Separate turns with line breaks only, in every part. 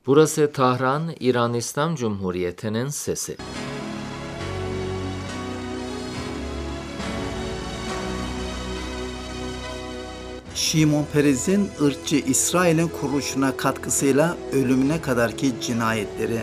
Burası Tahran, İran İslam Cumhuriyeti'nin sesi.
Şimon Peres'in ırkçı İsrail'in kuruluşuna katkısıyla ölümüne kadarki cinayetleri.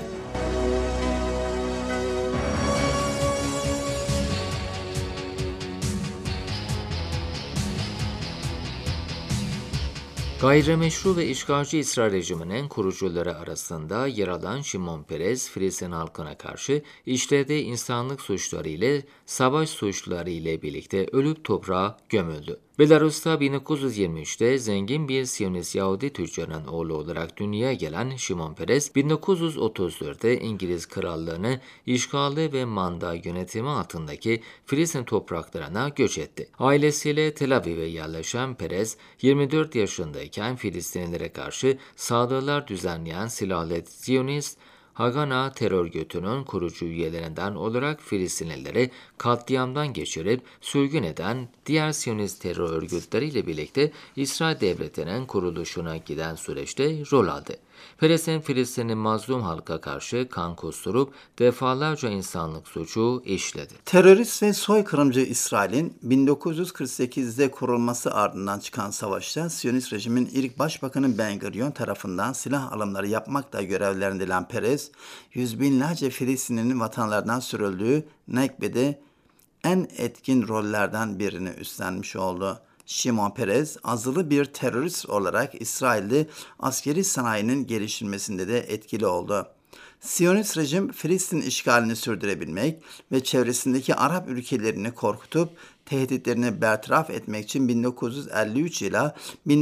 Gayrimeşru ve işgalci İsrail rejiminin kurucuları arasında yer alan Şimon Peres, Filistin halkına karşı işlediği insanlık suçları ile savaş suçları ile birlikte ölüp toprağa gömüldü. Belarus'ta 1923'te zengin bir Siyonist Yahudi tüccarının oğlu olarak dünyaya gelen Şimon Peres, 1934'te İngiliz Krallığı'nı işgali ve manda yönetimi altındaki Filistin topraklarına göç etti. Ailesiyle Tel Aviv'e yerleşen Peres, 24 yaşındayken Filistinlilere karşı saldırılar düzenleyen silahlı Siyonist Hagana terör örgütünün kurucu üyelerinden olarak Filistinlileri katliamdan geçirip sürgün eden diğer Siyonist terör örgütleriyle birlikte İsrail Devleti'nin kuruluşuna giden süreçte rol aldı. Peres'in Filistinli mazlum halka karşı kan kusturup defalarca insanlık suçu işledi.
Terörist ve soykırımcı İsrail'in 1948'de kurulması ardından çıkan savaşta Siyonist rejimin ilk başbakanı Ben-Gurion tarafından silah alımları yapmakla görevlendirilen Peres, yüz binlerce Filistinli'nin vatanlardan sürüldüğü Nekbe'de en etkin rollerden birini üstlenmiş oldu. Şimon Peres, azılı bir terörist olarak İsrail'de askeri sanayinin geliştirilmesinde de etkili oldu. Siyonist rejim Filistin işgalini sürdürebilmek ve çevresindeki Arap ülkelerini korkutup tehditlerini bertaraf etmek için 1953 ile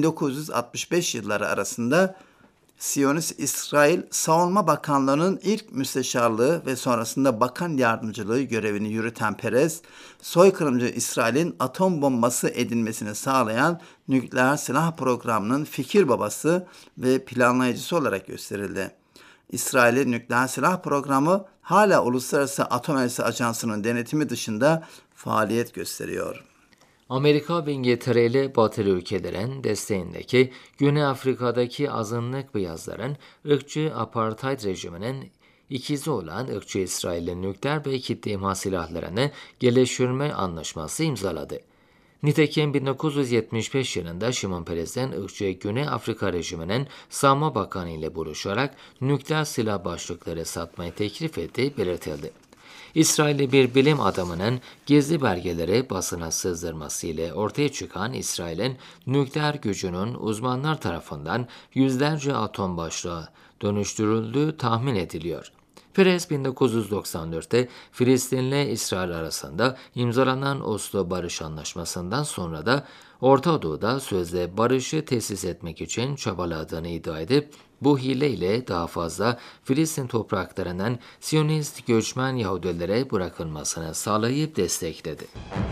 1965 yılları arasında Siyonist İsrail Savunma Bakanlığı'nın ilk müsteşarlığı ve sonrasında bakan yardımcılığı görevini yürüten Peres, soykırımcı İsrail'in atom bombası edinmesini sağlayan nükleer silah programının fikir babası ve planlayıcısı olarak gösterildi. İsrail'in nükleer silah programı hala Uluslararası Atom Enerjisi Ajansı'nın denetimi dışında faaliyet gösteriyor.
Amerika ve İngiltere ile Batılı ülkelerin desteğindeki Güney Afrika'daki azınlık beyazların ırkçı apartheid rejiminin ikizi olan ırkçı İsrail'in nükleer ve kitle imha silahlarını geliştirme anlaşması imzaladı. Nitekim 1975 yılında Şimon Peres'in ırkçı Güney Afrika rejiminin Savunma Bakanı ile buluşarak nükleer silah başlıkları satmayı teklif ettiği belirtildi. İsrailli bir bilim adamının gizli belgeleri basına sızdırması ile ortaya çıkan İsrail'in nükleer gücünün uzmanlar tarafından yüzlerce atom başlığa dönüştürüldüğü tahmin ediliyor. Peres 1994'te Filistin'le İsrail arasında imzalanan Oslo Barış Anlaşması'ndan sonra da Orta Doğu'da sözde barışı tesis etmek için çabaladığını iddia edip bu hileyle daha fazla Filistin topraklarından Siyonist göçmen Yahudilere bırakılmasını sağlayıp destekledi.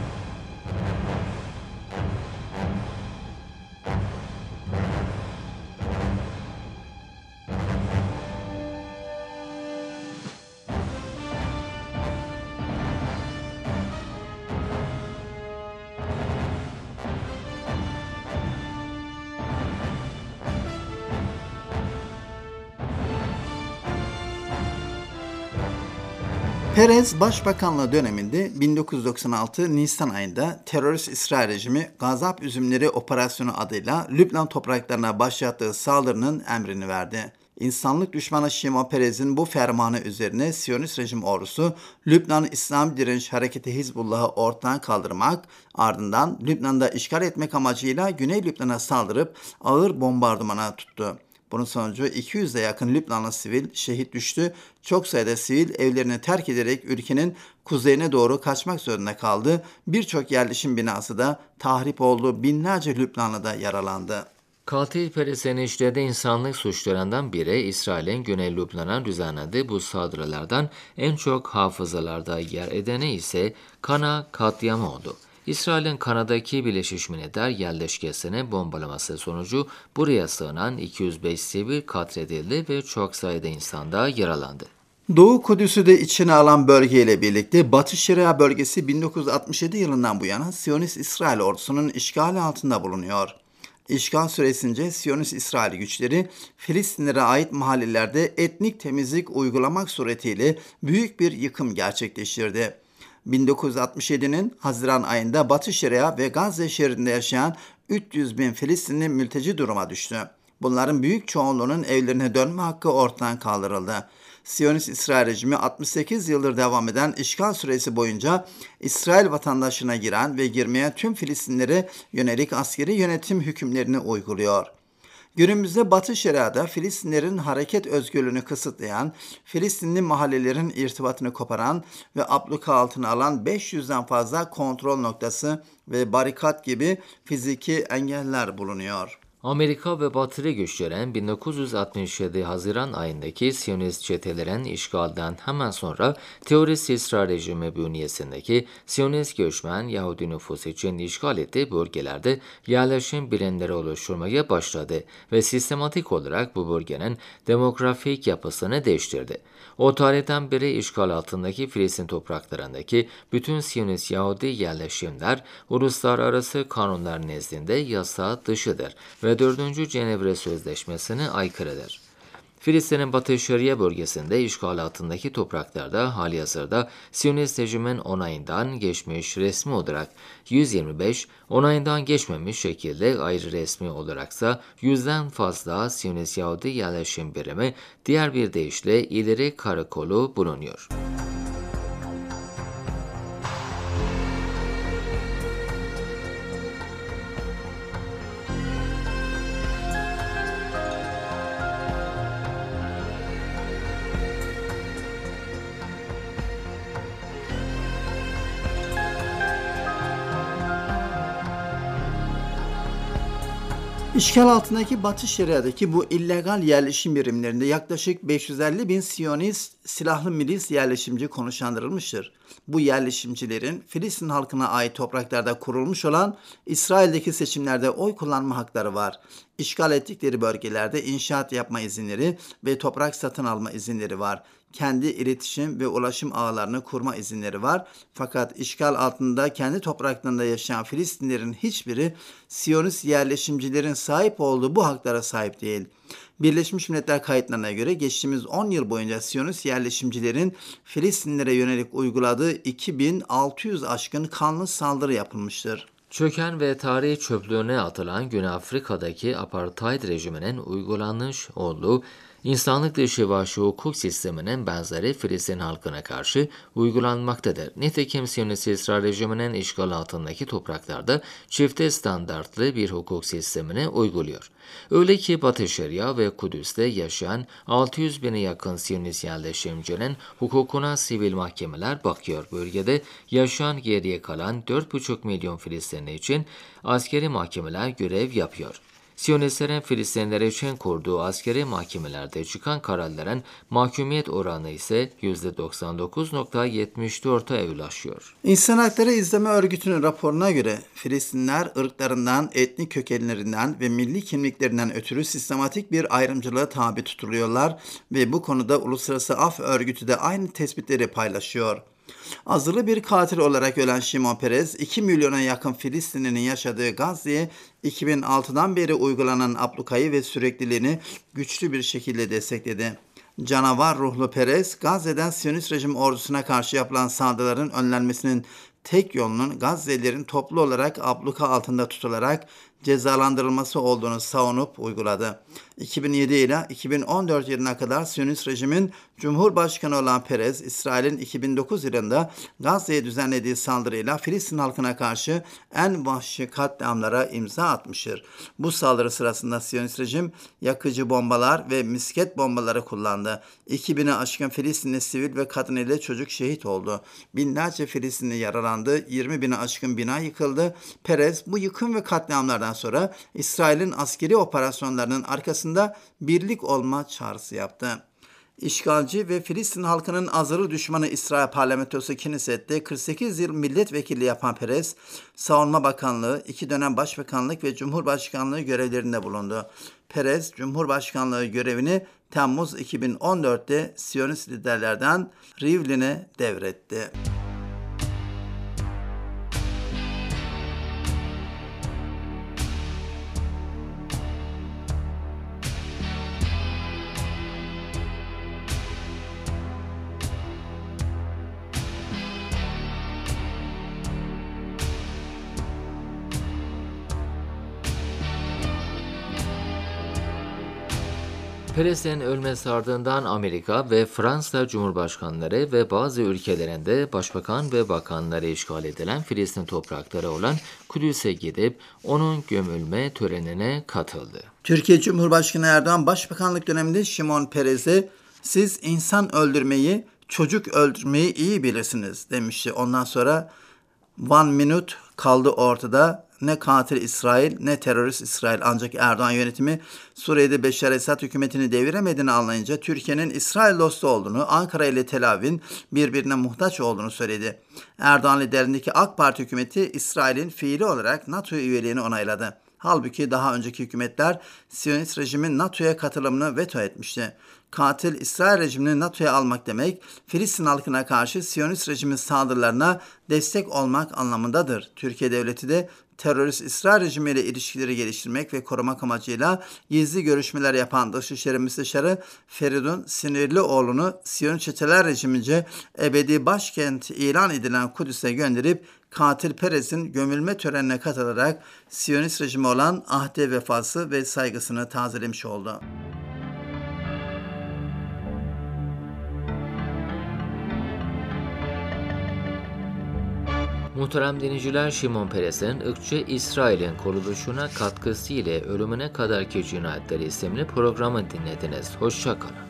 Peres Başbakanlığı döneminde 1996 Nisan ayında terörist İsrail rejimi Gazap Üzümleri Operasyonu adıyla Lübnan topraklarına başlattığı saldırının emrini verdi. İnsanlık düşmanı Şimon Peres'in bu fermanı üzerine Siyonist rejim ordusu Lübnan İslam Direniş Hareketi Hizbullah'ı ortadan kaldırmak, ardından Lübnan'da işgal etmek amacıyla Güney Lübnan'a saldırıp ağır bombardımana tuttu. Bunun sonucu 200'e yakın Lübnanlı sivil şehit düştü. Çok sayıda sivil evlerini terk ederek ülkenin kuzeyine doğru kaçmak zorunda kaldı. Birçok yerleşim binası da tahrip oldu. Binlerce Lübnanlı da yaralandı.
Katil Peres'in işlediği insanlık suçlarından biri İsrail'in Güney Lübnan'a düzenlediği bu saldırılardan en çok hafızalarda yer edeni ise Kana katliamı oldu. İsrail'in Kana'daki Birleşmiş Milletler yerleşkesini bombalaması sonucu buraya sığınan 205 sivil katledildi ve çok sayıda insan da yaralandı.
Doğu Kudüs'ü de içine alan bölgeyle birlikte Batı Şeria bölgesi 1967 yılından bu yana Siyonist İsrail ordusunun işgali altında bulunuyor. İşgal süresince Siyonist İsrail güçleri Filistinlere ait mahallelerde etnik temizlik uygulamak suretiyle büyük bir yıkım gerçekleştirdi. 1967'nin Haziran ayında Batı Şeria ve Gazze şeridinde yaşayan 300 bin Filistinli mülteci duruma düştü. Bunların büyük çoğunluğunun evlerine dönme hakkı ortadan kaldırıldı. Siyonist İsrail rejimi 68 yıldır devam eden işgal süresi boyunca İsrail vatandaşlığına giren ve girmeye tüm Filistinlere yönelik askeri yönetim hükümlerini uyguluyor. Günümüzde Batı Şeria'da Filistinlerin hareket özgürlüğünü kısıtlayan, Filistinli mahallelerin irtibatını koparan ve abluka altına alan 500'den fazla kontrol noktası ve barikat gibi fiziki engeller bulunuyor.
Amerika ve Batılı güçlerin 1967 Haziran ayındaki Siyonist çetelerin işgalden hemen sonra Teorist İsrail rejimi bünyesindeki Siyonist göçmen Yahudi nüfus için işgal ettiği bölgelerde yerleşim birimleri oluşturmaya başladı ve sistematik olarak bu bölgenin demografik yapısını değiştirdi. O tarihten beri işgal altındaki Filistin topraklarındaki bütün Siyonist Yahudi yerleşimler uluslararası kanunlar nezdinde yasa dışıdır ve 4. Cenevre Sözleşmesi'ne aykırıdır. Filistin'in Batı Şeria bölgesinde işgal altındaki topraklarda halihazırda Siyonist rejimin onayından geçmiş resmi olarak 125, onayından geçmemiş şekilde ayrı resmi olaraksa 100'den fazla Siyonist Yahudi yerleşim birimi, diğer bir deyişle ileri karakolu bulunuyor.
İşgal altındaki Batı Şeria'daki bu illegal yerleşim birimlerinde yaklaşık 550 bin Siyonist silahlı milis yerleşimci konuşlandırılmıştır. Bu yerleşimcilerin Filistin halkına ait topraklarda kurulmuş olan İsrail'deki seçimlerde oy kullanma hakları var. İşgal ettikleri bölgelerde inşaat yapma izinleri ve toprak satın alma izinleri var. Kendi iletişim ve ulaşım ağlarını kurma izinleri var. Fakat işgal altında kendi topraklarında yaşayan Filistinlerin hiçbiri Siyonist yerleşimcilerin sahip olduğu bu haklara sahip değil. Birleşmiş Milletler kayıtlarına göre geçtiğimiz 10 yıl boyunca Siyonist yerleşimcilerin Filistinlere yönelik uyguladığı 2600 aşkın kanlı saldırı yapılmıştır.
Çöken ve tarihi çöplüğüne atılan Güney Afrika'daki apartheid rejiminin uygulanmış olduğu insanlık dışı vahşi hukuk sisteminin benzeri Filistin halkına karşı uygulanmaktadır. Nitekim Siyonist İsrail rejiminin işgal altındaki topraklarda çifte standartlı bir hukuk sistemini uyguluyor. Öyle ki Batı Şeria ve Kudüs'te yaşayan 600 bine yakın Siyonist yerleşimcinin hukukuna sivil mahkemeler bakıyor. Bölgede yaşayan geriye kalan 4,5 milyon Filistinli için askeri mahkemeler görev yapıyor. Siyonistlerin Filistinler için kurduğu askeri mahkemelerde çıkan kararların mahkumiyet oranı ise %99,74'e ulaşıyor.
İnsan Hakları İzleme Örgütü'nün raporuna göre Filistinler ırklarından, etnik kökenlerinden ve milli kimliklerinden ötürü sistematik bir ayrımcılığa tabi tutuluyorlar ve bu konuda Uluslararası Af Örgütü de aynı tespitleri paylaşıyor. Azılı bir katil olarak ölen Şimon Peres, 2 milyona yakın Filistinli'nin yaşadığı Gazze'ye 2006'dan beri uygulanan ablukayı ve sürekliliğini güçlü bir şekilde destekledi. Canavar ruhlu Peres, Gazze'den Siyonist rejim ordusuna karşı yapılan saldırıların önlenmesinin tek yolunun Gazze'lilerin toplu olarak abluka altında tutularak cezalandırılması olduğunu savunup uyguladı. 2007 ile 2014 yılına kadar Siyonist rejimin Cumhurbaşkanı olan Perez, İsrail'in 2009 yılında Gazze'ye düzenlediği saldırıyla Filistin halkına karşı en vahşi katliamlara imza atmıştır. Bu saldırı sırasında Siyonist rejim yakıcı bombalar ve misket bombaları kullandı. 2000'e aşkın Filistinli sivil ve kadın ile çocuk şehit oldu. Binlerce Filistinli yaralandı. 20.000'e aşkın bina yıkıldı. Perez bu yıkım ve katliamlardan sonra İsrail'in askeri operasyonlarının arkasında birlik olma çağrısı yaptı. İşgalci ve Filistin halkının azılı düşmanı İsrail parlamentosu Knesset'te 48 yıl milletvekilliği yapan Perez, Savunma Bakanlığı, 2 dönem Başbakanlık ve Cumhurbaşkanlığı görevlerinde bulundu. Perez, Cumhurbaşkanlığı görevini Temmuz 2014'te Siyonist liderlerden Rivlin'e devretti.
Peres'in ölmesi ardından Amerika ve Fransa Cumhurbaşkanları ve bazı ülkelerinde başbakan ve bakanları işgal edilen Filistin toprakları olan Kudüs'e gidip onun gömülme törenine katıldı.
Türkiye Cumhurbaşkanı Erdoğan Başbakanlık döneminde Şimon Peres'e "Siz insan öldürmeyi, çocuk öldürmeyi iyi bilirsiniz" demişti. Ondan sonra one minute kaldı ortada. Ne katil İsrail ne terörist İsrail. Ancak Erdoğan yönetimi Suriye'de Beşar Esad hükümetini deviremediğini anlayınca Türkiye'nin İsrail dostu olduğunu, Ankara ile Tel Aviv'in birbirine muhtaç olduğunu söyledi. Erdoğan liderliğindeki AK Parti hükümeti İsrail'in fiili olarak NATO üyeliğini onayladı. Halbuki daha önceki hükümetler Siyonist rejimin NATO'ya katılımını veto etmişti. Katil İsrail rejimini NATO'ya almak demek, Filistin halkına karşı Siyonist rejimin saldırılarına destek olmak anlamındadır. Türkiye devleti de terörist İsrail rejimiyle ilişkileri geliştirmek ve korumak amacıyla gizli görüşmeler yapan Dışişleri Müsteşarı Feridun Sinirlioğlu'nu Siyonist çeteler rejimince ebedi başkent ilan edilen Kudüs'e gönderip katil Peres'in gömülme törenine katılarak Siyonist rejime olan ahde vefası ve saygısını tazelemiş oldu.
Muhterem dinleyiciler, Şimon Peres'in ırkçı İsrail'in kuruluşuna katkısı ile ölümüne kadarki cinayetleri isimli programı dinlediniz. Hoşça kalın.